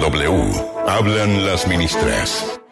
W. Hablan las ministras.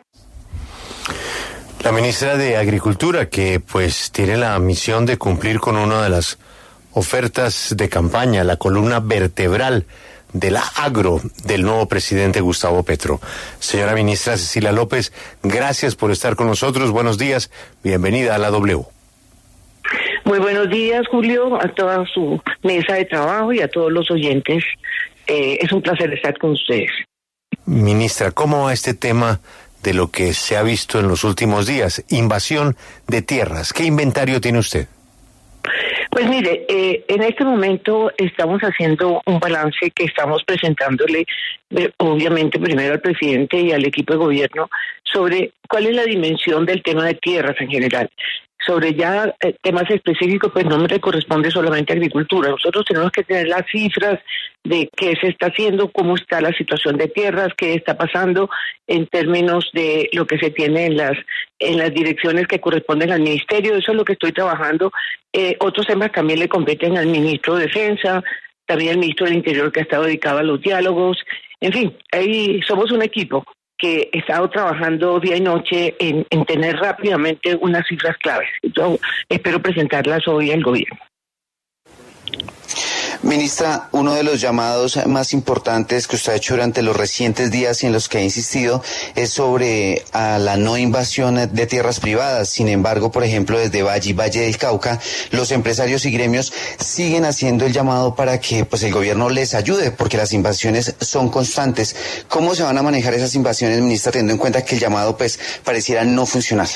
La ministra de Agricultura, que pues tiene la misión de cumplir con una de las ofertas de campaña, la columna vertebral de la agro del nuevo presidente Gustavo Petro. Señora ministra Cecilia López, gracias por estar con nosotros. Buenos días, bienvenida a la W. Muy buenos días, Julio, a toda su mesa de trabajo y a todos los oyentes. Es un placer estar con ustedes. Ministra, ¿cómo va este tema de lo que se ha visto en los últimos días? Invasión de tierras. ¿Qué inventario tiene usted? Pues mire, en este momento estamos haciendo un balance que estamos presentándole, obviamente primero al presidente y al equipo de gobierno, sobre cuál es la dimensión del tema de tierras en general. Sobre ya temas específicos, pues no me corresponde solamente a agricultura. Nosotros tenemos que tener las cifras de qué se está haciendo, cómo está la situación de tierras, qué está pasando en términos de lo que se tiene en las direcciones que corresponden al ministerio. Eso es lo que estoy trabajando. Otros temas también le competen al ministro de Defensa, también al ministro del Interior, que ha estado dedicado a los diálogos. En fin, ahí somos un equipo que he estado trabajando día y noche en tener rápidamente unas cifras claves. Yo espero presentarlas hoy al gobierno. Ministra, uno de los llamados más importantes que usted ha hecho durante los recientes días y en los que ha insistido es sobre la no invasión de tierras privadas. Sin embargo, por ejemplo, desde Valle y Valle del Cauca, los empresarios y gremios siguen haciendo el llamado para que pues el gobierno les ayude, porque las invasiones son constantes. ¿Cómo se van a manejar esas invasiones, ministra, teniendo en cuenta que el llamado pues pareciera no funcionar?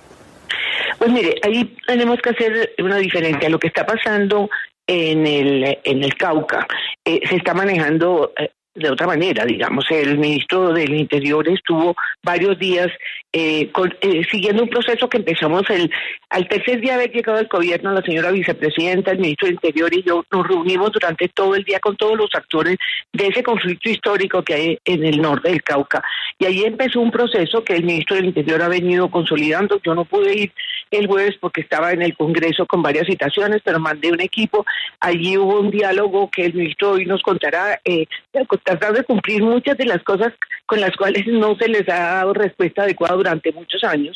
Pues mire, ahí tenemos que hacer una diferencia. Lo que está pasando en el Cauca se está manejando de otra manera, digamos. El ministro del Interior estuvo varios días siguiendo un proceso que empezamos al tercer día de haber llegado al gobierno. La señora vicepresidenta, el ministro del Interior y yo nos reunimos durante todo el día con todos los actores de ese conflicto histórico que hay en el norte del Cauca, y ahí empezó un proceso que el ministro del Interior ha venido consolidando. Yo no pude ir el jueves porque estaba en el Congreso con varias citaciones, pero mandé un equipo. Allí hubo un diálogo que el ministro hoy nos contará, tratar de cumplir muchas de las cosas con las cuales no se les ha dado respuesta adecuada durante muchos años,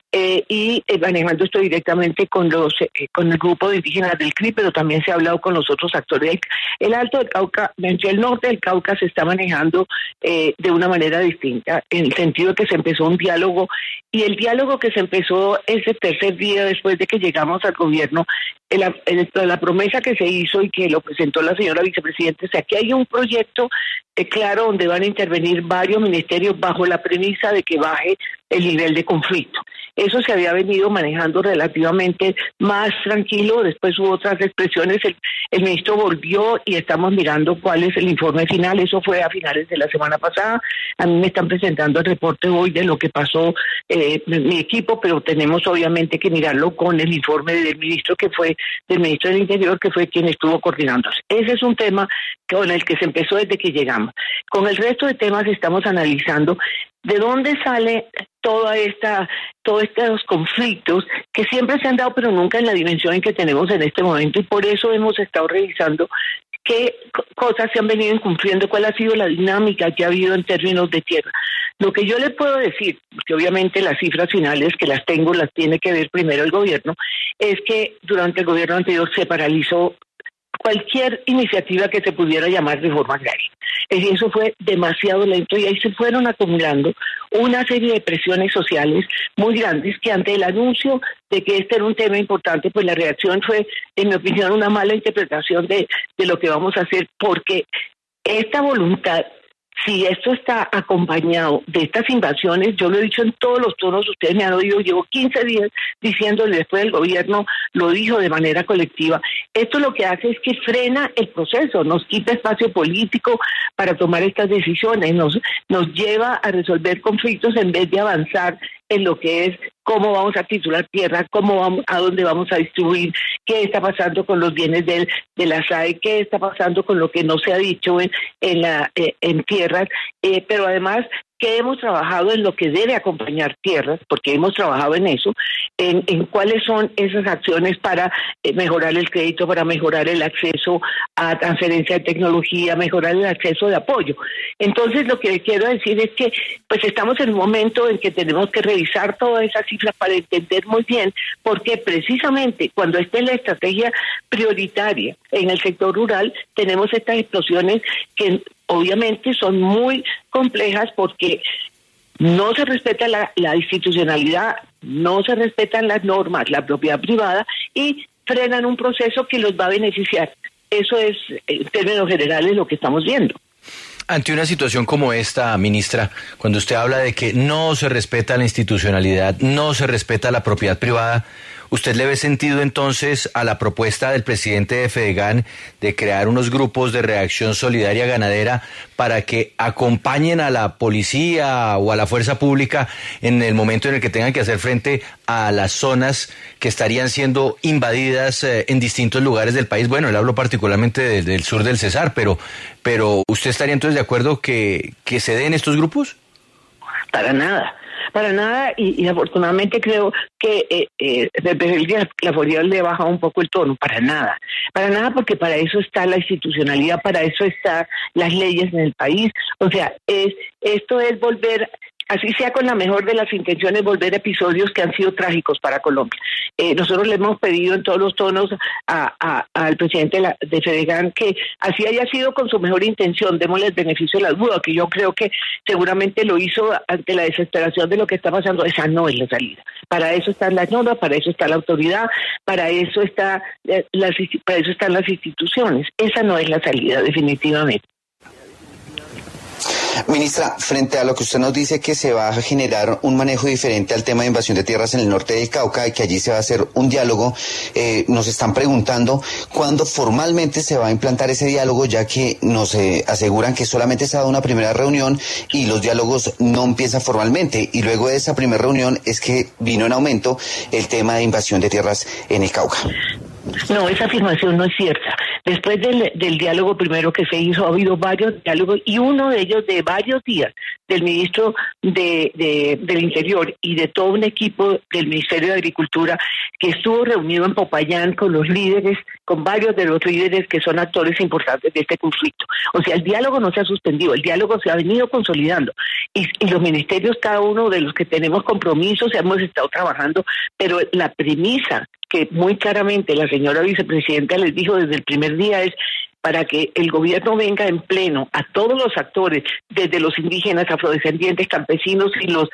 y manejando esto directamente con el grupo de indígenas del CRI, pero también se ha hablado con los otros actores. El Alto del Cauca, el norte del Cauca se está manejando de una manera distinta, en el sentido de que se empezó un diálogo, y el diálogo que se empezó ese tercer día después de que llegamos al gobierno, la promesa que se hizo y que lo presentó la señora vicepresidenta, o sea, que hay un proyecto claro donde van a intervenir varios ministerios bajo la premisa de que baje el nivel de conflicto. Eso se había venido manejando relativamente más tranquilo. Después hubo otras expresiones. El ministro volvió y estamos mirando cuál es el informe final. Eso fue a finales de la semana pasada. A mí me están presentando el reporte hoy de lo que pasó mi equipo, pero tenemos obviamente que mirarlo con el informe del ministro del Interior, que fue quien estuvo coordinándose. Ese es un tema con el que se empezó desde que llegamos. Con el resto de temas estamos analizando de dónde sale todos estos conflictos que siempre se han dado, pero nunca en la dimensión en que tenemos en este momento, y por eso hemos estado revisando qué cosas se han venido incumpliendo, cuál ha sido la dinámica que ha habido en términos de tierra. Lo que yo le puedo decir, que obviamente las cifras finales que las tiene que ver primero el gobierno, es que durante el gobierno anterior se paralizó cualquier iniciativa que se pudiera llamar reforma agraria. Es decir, eso fue demasiado lento, y ahí se fueron acumulando una serie de presiones sociales muy grandes que, ante el anuncio de que este era un tema importante, pues la reacción fue, en mi opinión, una mala interpretación de lo que vamos a hacer, porque esta voluntad, si esto está acompañado de estas invasiones, yo lo he dicho en todos los tonos, ustedes me han oído, llevo 15 días diciéndole, después el gobierno lo dijo de manera colectiva, esto lo que hace es que frena el proceso, nos quita espacio político para tomar estas decisiones, nos lleva a resolver conflictos en vez de avanzar en lo que es cómo vamos a titular tierra, a dónde vamos a distribuir, qué está pasando con los bienes de la SAE, qué está pasando con lo que no se ha dicho en tierras, pero además que hemos trabajado en lo que debe acompañar tierras, porque hemos trabajado en eso, en cuáles son esas acciones para mejorar el crédito, para mejorar el acceso a transferencia de tecnología, mejorar el acceso de apoyo. Entonces, lo que quiero decir es que pues estamos en un momento en que tenemos que revisar todas esas cifras para entender muy bien, porque precisamente cuando esté la estrategia prioritaria en el sector rural, tenemos estas explosiones que obviamente son muy complejas porque no se respeta la institucionalidad, no se respetan las normas, la propiedad privada y frenan un proceso que los va a beneficiar. Eso es, en términos generales, lo que estamos viendo. Ante una situación como esta, ministra, cuando usted habla de que no se respeta la institucionalidad, no se respeta la propiedad privada, ¿usted le ve sentido entonces a la propuesta del presidente de Fedegan de crear unos grupos de reacción solidaria ganadera para que acompañen a la policía o a la fuerza pública en el momento en el que tengan que hacer frente a las zonas que estarían siendo invadidas en distintos lugares del país? Bueno, él habló particularmente del sur del Cesar, pero ¿usted estaría entonces de acuerdo que se den estos grupos? Para nada, y afortunadamente creo que la Florida le baja un poco el tono, para nada, porque para eso está la institucionalidad, para eso están las leyes en el país, o sea, esto es volver, así sea con la mejor de las intenciones, volver a episodios que han sido trágicos para Colombia. Nosotros le hemos pedido en todos los tonos al presidente de Fedegan que así haya sido con su mejor intención, démosle el beneficio de la duda, que yo creo que seguramente lo hizo ante la desesperación de lo que está pasando. Esa no es la salida. Para eso están las normas, para eso está la autoridad, para eso están las instituciones. Esa no es la salida, definitivamente. Ministra, frente a lo que usted nos dice que se va a generar un manejo diferente al tema de invasión de tierras en el norte del Cauca y que allí se va a hacer un diálogo, nos están preguntando cuándo formalmente se va a implantar ese diálogo, ya que nos aseguran que solamente se ha dado una primera reunión y los diálogos no empiezan formalmente, y luego de esa primera reunión es que vino en aumento el tema de invasión de tierras en el Cauca. No, esa afirmación no es cierta. Después del diálogo primero que se hizo, ha habido varios diálogos, y uno de ellos de varios días del ministro del Interior y de todo un equipo del Ministerio de Agricultura que estuvo reunido en Popayán con los líderes, con varios de los líderes que son actores importantes de este conflicto. O sea, el diálogo no se ha suspendido, el diálogo se ha venido consolidando y los ministerios, cada uno de los que tenemos compromisos, hemos estado trabajando, pero la premisa que muy claramente la señora vicepresidenta les dijo desde el primer día es para que el gobierno venga en pleno a todos los actores, desde los indígenas, afrodescendientes, campesinos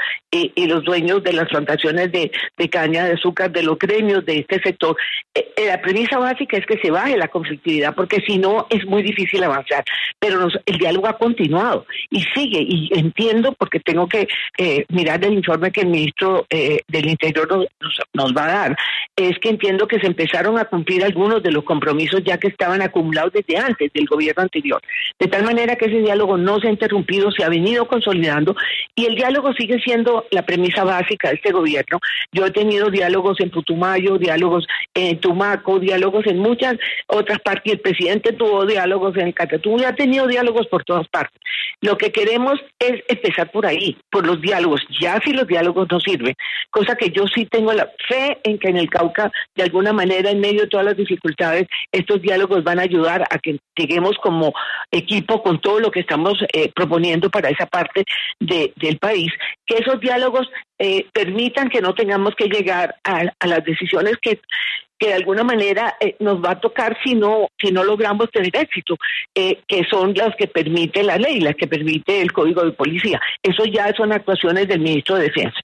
y los dueños de las plantaciones de caña de azúcar, de los gremios de este sector. La premisa básica es que se baje la conflictividad, porque si no es muy difícil avanzar. Pero el diálogo ha continuado y sigue, y entiendo, porque tengo que mirar el informe que el ministro del Interior nos va a dar, es que entiendo que se empezaron a cumplir algunos de los compromisos ya que estaban acumulados desde antes del gobierno anterior, de tal manera que ese diálogo no se ha interrumpido, se ha venido consolidando, y el diálogo sigue siendo la premisa básica de este gobierno. Yo he tenido diálogos en Putumayo, diálogos en Tumaco, diálogos en muchas otras partes, y el presidente tuvo diálogos en el Catatumbo, y ha tenido diálogos por todas partes. Lo que queremos es empezar por ahí, por los diálogos, ya si los diálogos no sirven, cosa que yo sí tengo la fe en que en el Cauca, de alguna manera, en medio de todas las dificultades, estos diálogos van a ayudar a que lleguemos como equipo con todo lo que estamos proponiendo para esa parte del país, que esos diálogos permitan que no tengamos que llegar a las decisiones que de alguna manera nos va a tocar si no logramos tener éxito, que son las que permite la ley, las que permite el Código de Policía. Eso ya son actuaciones del ministro de Defensa.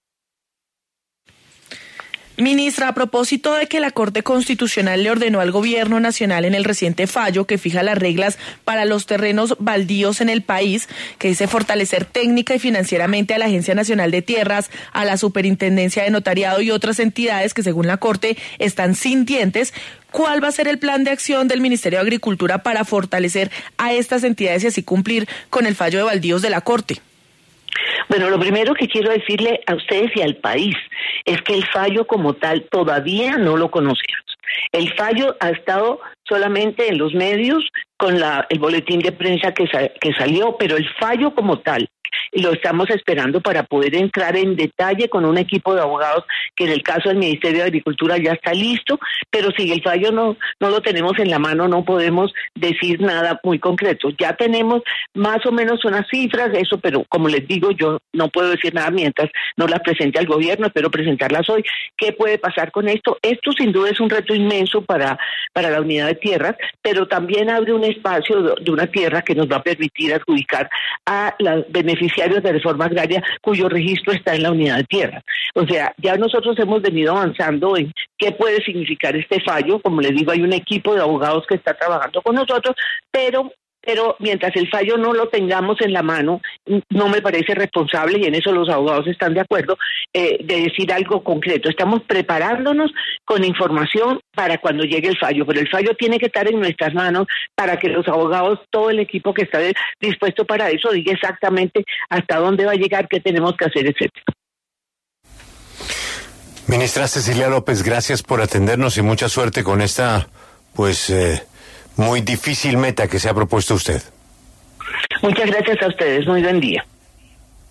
Ministra, a propósito de que la Corte Constitucional le ordenó al Gobierno Nacional en el reciente fallo que fija las reglas para los terrenos baldíos en el país, que dice fortalecer técnica y financieramente a la Agencia Nacional de Tierras, a la Superintendencia de Notariado y otras entidades que según la Corte están sin dientes, ¿cuál va a ser el plan de acción del Ministerio de Agricultura para fortalecer a estas entidades y así cumplir con el fallo de baldíos de la Corte? Bueno, lo primero que quiero decirle a ustedes y al país es que el fallo como tal todavía no lo conocemos. El fallo ha estado solamente en los medios con el boletín de prensa que salió, pero el fallo como tal lo estamos esperando para poder entrar en detalle con un equipo de abogados que en el caso del Ministerio de Agricultura ya está listo, pero si el fallo no lo tenemos en la mano, no podemos decir nada muy concreto. Ya tenemos más o menos unas cifras de eso, pero como les digo, yo no puedo decir nada mientras no las presente al gobierno, espero presentarlas hoy. ¿Qué puede pasar con esto? Esto sin duda es un reto inmenso para la unidad de tierras, pero también abre un espacio de una tierra que nos va a permitir adjudicar a los beneficiarios de reforma agraria cuyo registro está en la unidad de tierra. O sea, ya nosotros hemos venido avanzando en qué puede significar este fallo. Como les digo, hay un equipo de abogados que está trabajando con nosotros, pero mientras el fallo no lo tengamos en la mano, no me parece responsable, y en eso los abogados están de acuerdo, de decir algo concreto. Estamos preparándonos con información para cuando llegue el fallo, pero el fallo tiene que estar en nuestras manos para que los abogados, todo el equipo que está dispuesto para eso, diga exactamente hasta dónde va a llegar, qué tenemos que hacer, etcétera. Ministra Cecilia López, gracias por atendernos y mucha suerte con esta, muy difícil meta que se ha propuesto usted. Muchas gracias a ustedes, muy buen día.